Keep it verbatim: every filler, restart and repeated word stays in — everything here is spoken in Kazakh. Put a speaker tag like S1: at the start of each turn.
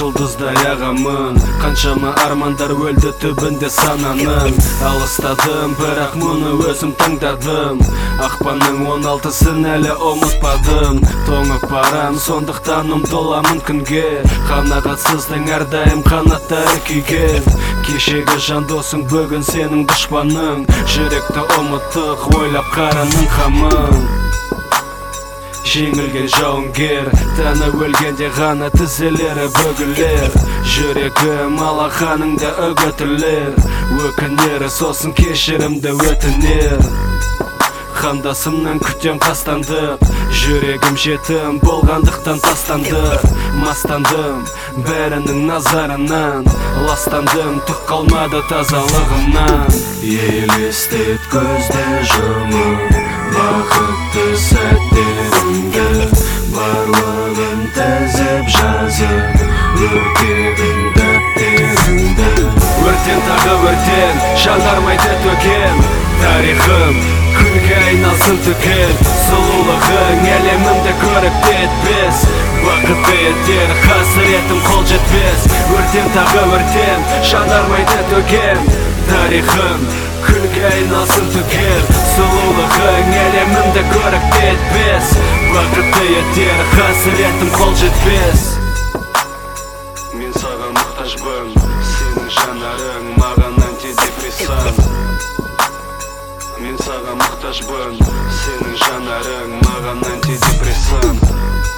S1: жұлдыздай ағамын. Қаншама армандар өлді түбінде сананың. Алыстадым, бірақ мұны өзім таңдадым. Ақпанның он алтысын әлі ұмытпадым. Тоңып барам, сондықтан ұмтыламын күнге. Қанағатсыздың әрдайым қанаттары күйген. Кешегі жан досың бүгін сенің дұшпаның. Жүректі ұмыттық, ойлап қараның қамын. Жеңілген жауынгер, тәні өлгенде ғана тізелері бөгілер. Жүрегім алақаныңда үгітілер. Өкінері сосын кешірімді өтінер. Қандасымнан күтем қастандып, жүрегім жетім болғандықтан тастанды. Мастандым бәрінің назарынан, ластандым түк қалмады тазалығымнан.
S2: Елестет көзді жұмып, бақытты сәттеріңді, барлығын тізіп жазып, өртедің дәптеріңді.
S1: Өртен тағы өртен, жанармайды төген, тарихым күлге айналсын түгел. Сұлулығың әлемімді көріп етпес, бақытты етер қасіретім қол жетпес. Өртен тағы өртен, жанармайды төген, тарихым күлге айналсын түгел. Сұлулығың әлемімді көріп етпес, бақытты етер қасіретім қол жетпес. Мен саған мұқтажбын, сенің жанарың маған антидепрессант. Мен саған мұқтажбын, сенің жанарың маған антидепрессант.